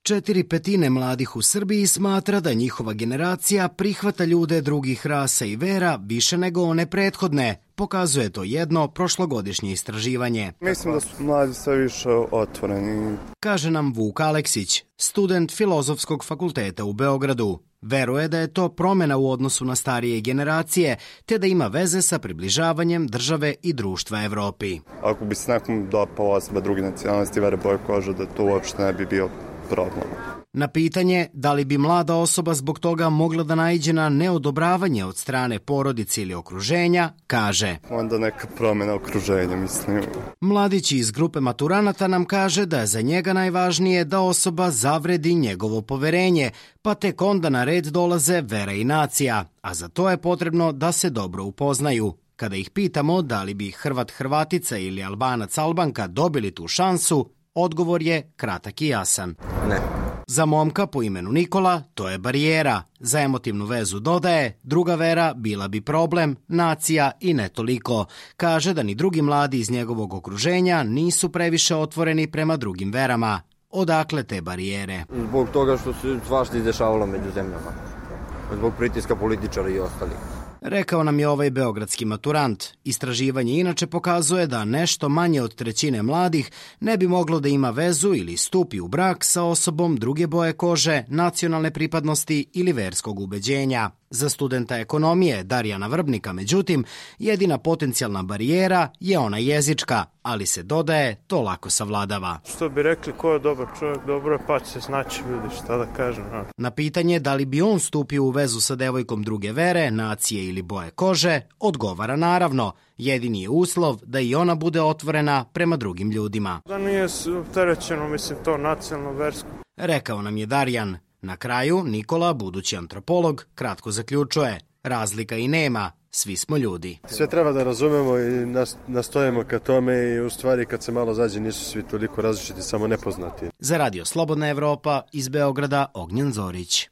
4/5 mladih u Srbiji smatra da njihova generacija prihvata ljude drugih rasa i vera više nego one prethodne, pokazuje to jedno prošlogodišnje istraživanje. Mislim da su mladi sve više otvoreni. Kaže nam Vuk Aleksić, student Filozofskog fakulteta u Beogradu. Veruje da je to promjena u odnosu na starije generacije, te da ima veze sa približavanjem države i društva Evropi. Ako bi se nekom dopala osoba druge nacionalnosti, vere, boje kože, da to uopšte ne bi bio problem. Na pitanje da li bi mlada osoba zbog toga mogla da naiđe na neodobravanje od strane porodice ili okruženja, kaže: Onda neka promjena okruženja, mislim. Mladić iz grupe maturanata nam kaže da je za njega najvažnije da osoba zavredi njegovo poverenje, pa tek onda na red dolaze vera i nacija, a za to je potrebno da se dobro upoznaju. Kada ih pitamo da li bi Hrvat Hrvatica ili Albanac Albanka dobili tu šansu, odgovor je kratak i jasan. Ne. Za momka po imenu Nikola to je barijera. Za emotivnu vezu dodaje, druga vera bila bi problem, nacija i ne toliko. Kaže da ni drugi mladi iz njegovog okruženja nisu previše otvoreni prema drugim verama. Odakle te barijere? Zbog toga što se svašta izdešavalo među zemljama. Zbog pritiska političara i ostalih. Rekao nam je ovaj beogradski maturant. Istraživanje inače pokazuje da nešto manje od 1/3 mladih ne bi moglo da ima vezu ili stupi u brak sa osobom druge boje kože, nacionalne pripadnosti ili verskog ubeđenja. Za studenta ekonomije Darijana Vrbnika, međutim, jedina potencijalna barijera je ona jezička, ali se dodaje, to lako savladava. Što bi rekli, ko je dobar čovjek, dobro je, pa će se snaći, ljudi, šta da kažem. Na pitanje da li bi on stupio u vezu sa devojkom druge vere, nacije ili boje kože, odgovara naravno. Jedini je uslov da i ona bude otvorena prema drugim ljudima. Da nije opterećeno, mislim, to nacionalno, versko. Rekao nam je Darijan. Na kraju, Nikola, budući antropolog, kratko zaključuje: razlika i nema, svi smo ljudi. Sve treba da razumemo i nastojimo ka tome i u stvari kad se malo zađe nisu svi toliko različiti, samo nepoznati. Za Radio Slobodna Evropa iz Beograda, Ognjen Zorić.